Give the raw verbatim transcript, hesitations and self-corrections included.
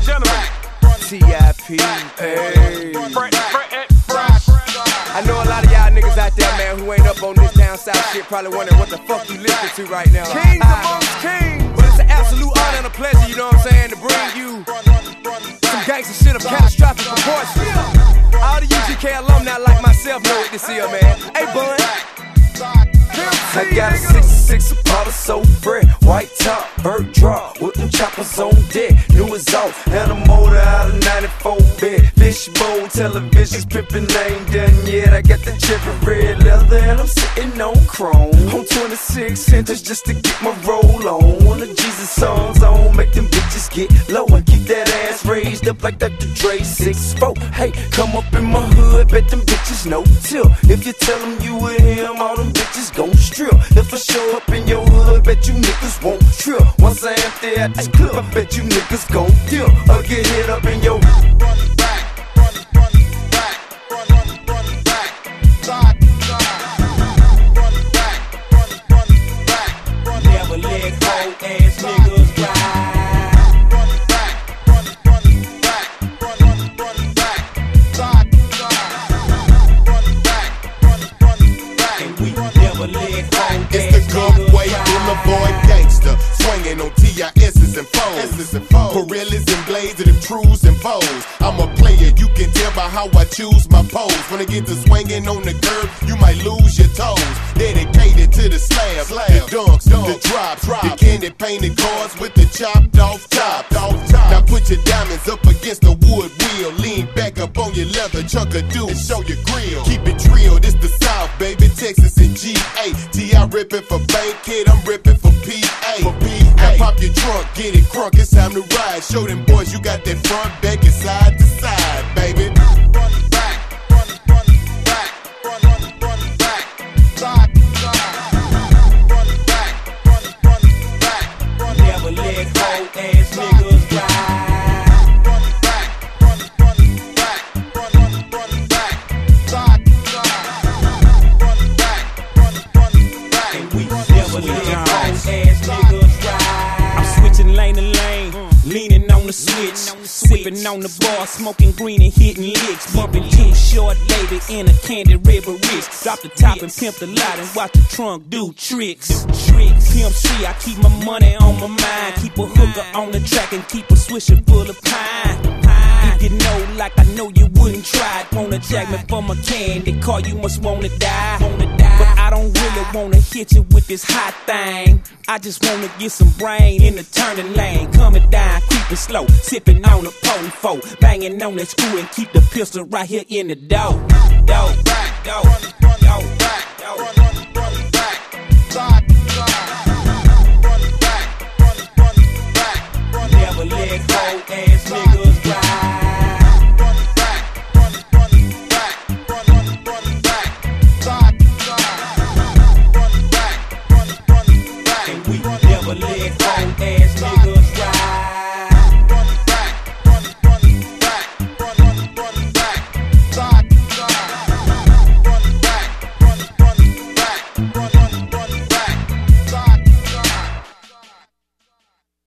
gentlemen, T I P Hey. I know a lot of y'all niggas out there, man, who ain't up on this down south shit, probably wondering what the fuck you listening to right now. Kings amongst kings. But it's an absolute honor and a pleasure, you know what I'm saying, to bring you some gangsta shit of catastrophic proportions. All the U G K alumni like myself know what this is, man. Hey, bun. I got a sixty-six Apollo so fresh, white top, bird drop, with them choppers on deck. New exhaust, and a motor out of ninety-four bed. Fishbone televisions, pimpin' ain't done yet. I got the Chevy red leather and I'm sitting on chrome. On twenty-six centers just to get my roll on. One of Jesus songs on, make them bitches get low and keep that ass raised up like Doctor Dre six four. Hey, come up in my hood, bet them bitches no till. If you tell them you with him, all them bitches gon' strip. If I show up in your hood, bet you niggas won't trip. Once I empty out this clip, I bet you niggas gon' deal or get hit up in your run back, run, run back, run, run, run back, side, side, run back, run, run back, run, never let old ass niggas ride. Run back, run, run back, run, run, run back, side, side, run back, run, run back, and we never let. It's the good way, Boulevard gangster, swinging on T I S's and foes, Gorillas and blades and them trues and foes. I'm a player, you can tell by how I choose my pose. When I get to swinging on the curb, you might lose your toes. Dedicated to the slab, the dunks, the drops, the candy painted cars with the chopped off top. Now put your diamonds up against the wood wheel, lean back up on your leather, chunk of dude, and show your grill. Keep it real, this the South, baby, Texas and G A. T I ripping for Bankhead, I'm ripping for P A. Now pop your trunk, get it crunk, it's time to ride. Show them boys you got that front, back, and side to side, baby. Run back, run, run back, run, run, run back, side to side. Run back, run, run back, run, never let old ass niggas ride. Run back, run, run back, run, run, run back, side to side. Run back, run, run back, and we never let old ass niggas ride. I'm switching lane to lane, leaning on the switch, sipping on the bar, smoking green and hitting licks, bumping Too Short Lady in a candy red rich. Drop the top and pimp the lot and watch the trunk do tricks. Tricks, Pimp C, I keep my money on my mind, keep a hooker on the track and keep a swisher full of pine. If you know like I know you wouldn't try it, wanna jack me for my candy car, you must wanna die. But I don't really wanna hit you with this hot thing. I just wanna get some brain in the turning lane. Coming down, creeping slow, sipping on the potent foe, banging on that screw and keep the pistol right here in the door. Dope, dope.